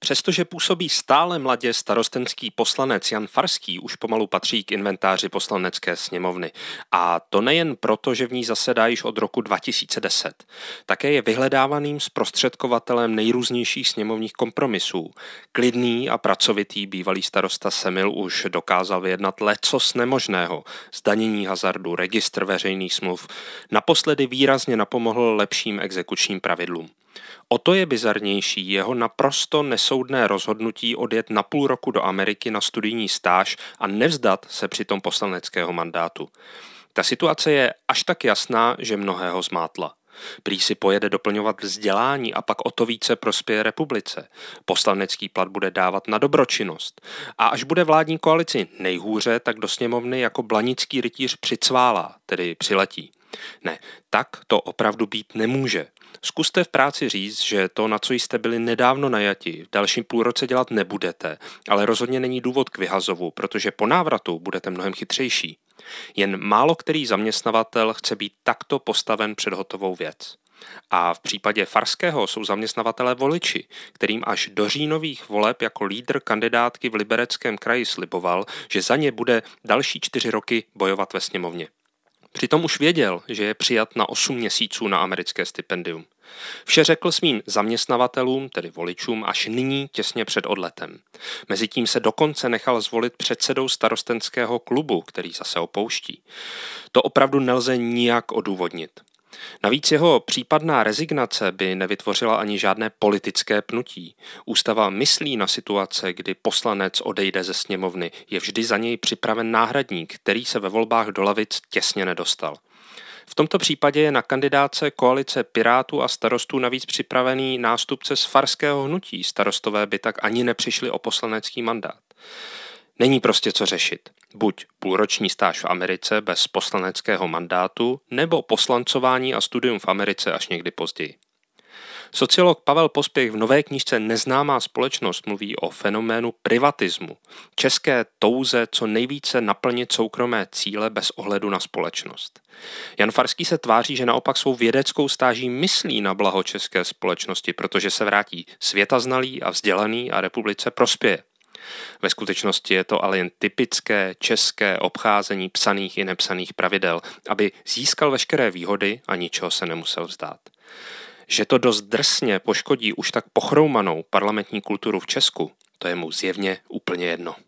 Přestože působí stále mladě, starostenský poslanec Jan Farský už pomalu patří k inventáři Poslanecké sněmovny. A to nejen proto, že v ní zasedá již od roku 2010. Také je vyhledávaným zprostředkovatelem nejrůznějších sněmovních kompromisů. Klidný a pracovitý bývalý starosta Semil už dokázal vyjednat lecos nemožného. Zdanění hazardu, registr veřejných smluv. Naposledy výrazně napomohl lepším exekučním pravidlům. O to je bizarnější jeho naprosto nesoudné rozhodnutí odjet na půl roku do Ameriky na studijní stáž a nevzdat se přitom poslaneckého mandátu. Ta situace je až tak jasná, že mnohého zmátla. Prý si pojede doplňovat vzdělání a pak o to více prospěje republice. Poslanecký plat bude dávat na dobročinnost. A až bude vládní koalici nejhůře, tak do sněmovny jako blanický rytíř přicválá, tedy přiletí. Ne, tak to opravdu být nemůže. Zkuste v práci říct, že to, na co jste byli nedávno najati, v dalším půlroce dělat nebudete, ale rozhodně není důvod k vyhazovu, protože po návratu budete mnohem chytřejší. Jen málo který zaměstnavatel chce být takto postaven před hotovou věc. A v případě Farského jsou zaměstnavatelé voliči, kterým až do říjnových voleb jako lídr kandidátky v Libereckém kraji sliboval, že za ně bude další 4 roky bojovat ve sněmovně. Přitom už věděl, že je přijat na 8 měsíců na americké stipendium. Vše řekl svým zaměstnavatelům, tedy voličům, až nyní těsně před odletem. Mezitím se dokonce nechal zvolit předsedou starostenského klubu, který zase opouští. To opravdu nelze nijak odůvodnit. Navíc jeho případná rezignace by nevytvořila ani žádné politické pnutí. Ústava myslí na situace, kdy poslanec odejde ze sněmovny, je vždy za něj připraven náhradník, který se ve volbách do lavic těsně nedostal. V tomto případě je na kandidáce koalice Pirátů a Starostů navíc připravený nástupce z Farského hnutí. Starostové by tak ani nepřišli o poslanecký mandát. Není prostě co řešit. Buď půlroční stáž v Americe bez poslaneckého mandátu, nebo poslancování a studium v Americe až někdy později. Sociolog Pavel Pospěch v nové knížce Neznámá společnost mluví o fenoménu privatismu, české touze co nejvíce naplnit soukromé cíle bez ohledu na společnost. Jan Farský se tváří, že naopak svou vědeckou stáží myslí na blaho české společnosti, protože se vrátí světaznalý a vzdělaný a republice prospěje. Ve skutečnosti je to ale jen typické české obcházení psaných i nepsaných pravidel, aby získal veškeré výhody a ničeho se nemusel vzdát. Že to dost drsně poškodí už tak pochroumanou parlamentní kulturu v Česku, to je mu zjevně úplně jedno.